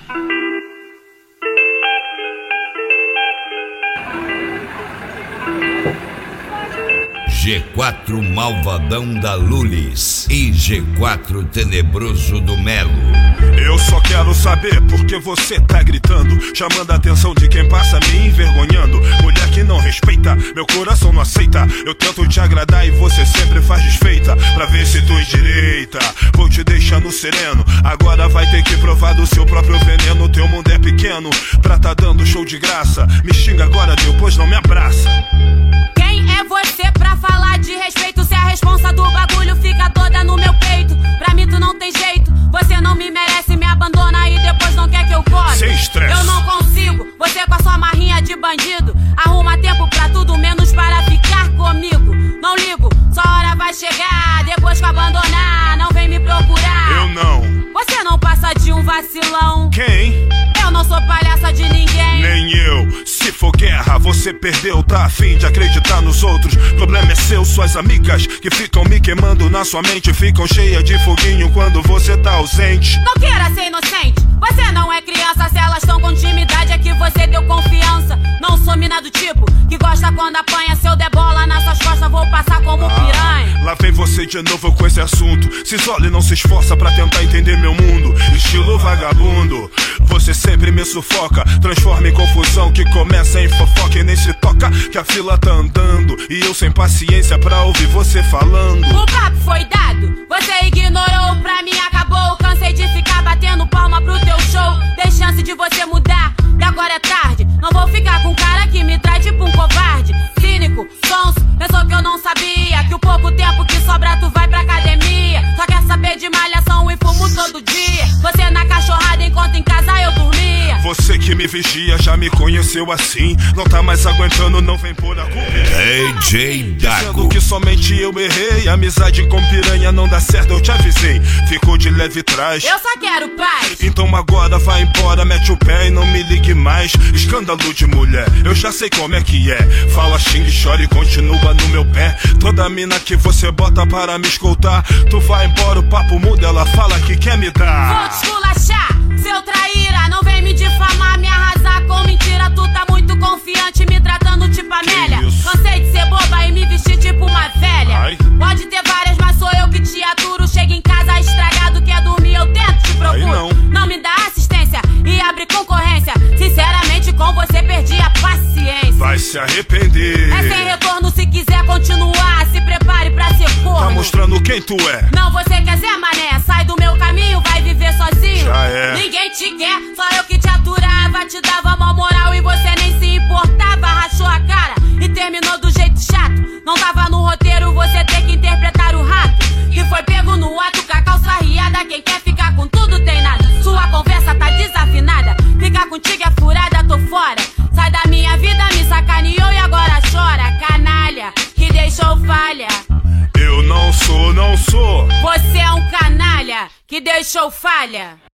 G4 Malvadão da Lulis e G4 Tenebroso do Melo. Eu só quero saber por que você tá gritando, chamando a atenção de quem passa me envergonhando. Mulher que não respeita, meu coração não aceita. Eu tento te agradar e você sempre faz desfeita. Pra ver se tu endireita, vou te deixando sereno. Agora vai ter que provar do seu próprio veneno. Teu mundo é pequeno pra tá dando show de graça. Me xinga agora, depois não me abraça. Quem é você pra falar de respeito? Se a responsa do bagulho fica toda no meu peito. Pra mim tu não tem jeito, você não me merece. Me abandona e depois não quer que eu corre. Sem estresse. Eu não consigo, você com a sua marrinha de bandido. Arruma tempo pra tudo menos para ficar comigo. Não ligo, sua hora vai chegar. Depois que abandonar, não vem me procurar. Eu não. Você não passa de um vacilão. Quem? Eu não sou palhaça de ninguém. Nem eu. Se for guerra, você perdeu, tá afim de acreditar nos outros. Problema é seu, suas amigas que ficam me queimando na sua mente. Ficam cheias de foguinho quando você tá ausente. Não queira ser inocente, você não é criança. Se elas estão com intimidade é que você deu confiança. Não sou mina do tipo que gosta quando apanha. Se eu der bola nas suas costas vou passar como piranha. Lá vem você de novo com esse assunto. Se isola e não se esforça pra tentar entender meu mundo. Estilo vagabundo, você sempre me sufoca. Transforma em confusão que começa em fofoca e nem se toca que a fila tá andando. E eu sem paciência pra ouvir você falando. O papo foi dado, você ignorou, pra mim acabou. Cansei de ficar batendo palma pro teu show. Dei chance de você mudar e agora é tarde. Não vou ficar com um cara que me traz tipo um covarde. Cínico, sonso, pensou que eu não sabia que o pouco tempo que sobra tu vai pra academia. Só quer saber de malhação e fumo todo dia. Você na cachorrada enquanto em casa eu dormia. Você que me vigia já me conheceu assim. Não tá mais aguentando, não vem por a culpa. DJ Dago. Dizendo que somente eu errei. Amizade com piranha não dá certo, eu te avisei. Ficou de leve trás. Eu só quero paz. Então agora vai embora, mete o pé e não me ligue mais. Escândalo de mulher, eu já sei como é que é. Fala, xinga e chora e continua no meu pé. Toda mina que você bota para me escoltar, tu vai embora, o papo muda, ela fala que quer me dar. Vou te esculachar, seu traíra. Não vem me difamar, me arrasar com mentira. Tu tá muito confiante, me tratando tipo Amélia. Cansei de ser boba e me vestir tipo uma velha. Ai. Pode ter várias, mas sou eu que te aturo. Chega em casa estragado, quer dormir, eu tento, te procuro. Não me dá assistência e abre concorrência. Sinceramente com você perdi a paciência. Vai se arrepender. É sem retorno se quiser continuar. Se prepare pra ser corno. Tá mostrando quem tu é. Não, você quer ser mané. Sai do meu caminho, vai viver sozinho. Já é. Ninguém te quer, só eu que te aturava. Te dava mal moral e você nem se importava. Rachou a cara e terminou do jeito chato. Não tava no roteiro você ter que interpretar o rato que foi pego no ato com a calça riada. Quem quer ficar com tudo tem nada. Sua conversa tá desafinada. Ficar contigo é furada, tô fora. Sai da minha vida, me sacaneou e agora chora. Canalha, que deixou falha. Eu não sou. Você é um canalha, que deixou falha.